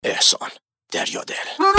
احسان دریادل.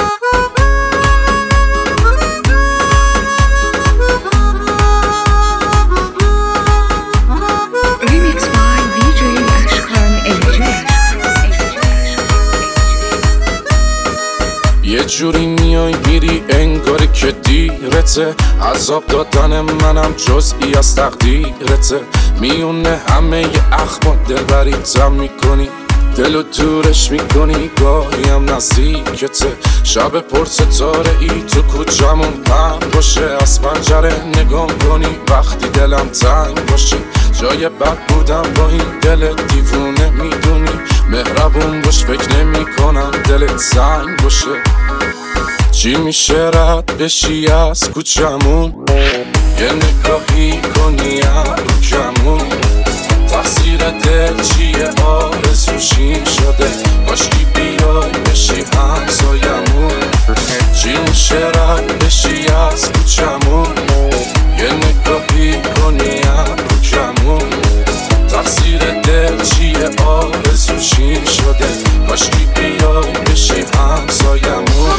یه جوری میای میری انگاری که دیرته، عذاب دادن منم جزئی از تقدیرته. میونه همه ی اخمات دلبریتم میکنی، دلو دورش میکنی گاهی هم نزدیکته. شب پر ستاره ای تو کوچمون پهن باشه، از پنجره نگام کنی وقتی دلم تنگ باشه. جای بد بودم با این دل دیوونه میدونی، مهربون باش فکر نمی کنم دلت سنگ باشه. چی میشه رد بشی از کوچمون، یه نگاهی کنی رو کمون. تقصیر دل چیه آرزوشی شده، کاشکی بیای بشی همسایمون. چی میشه رد بشی از کوچمون، یه نگاهی کنی رو کمون. تقصیر دل چیه آرزوشی شده، کاشکی بیای بشی همسایمون.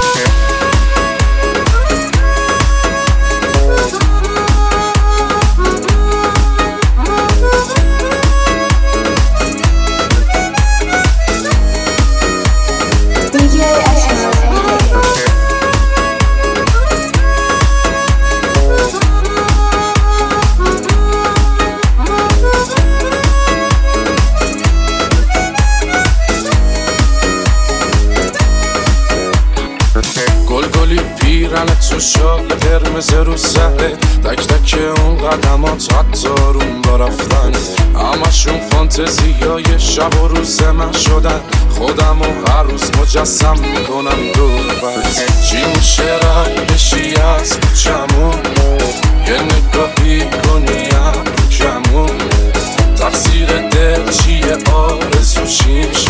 گلگلی پیرن تو شال قرمز رو سره، تک تک اون قدمات حتی روم با رفتن. همشون فانتزیای شب و روز من شدن، خودم و هر روز مجسم میکنم دور بس. چی میشه رد بشی از کوچمون، یه نگاهی کنی رو کمون. تقصیر دل چیه آرزوشی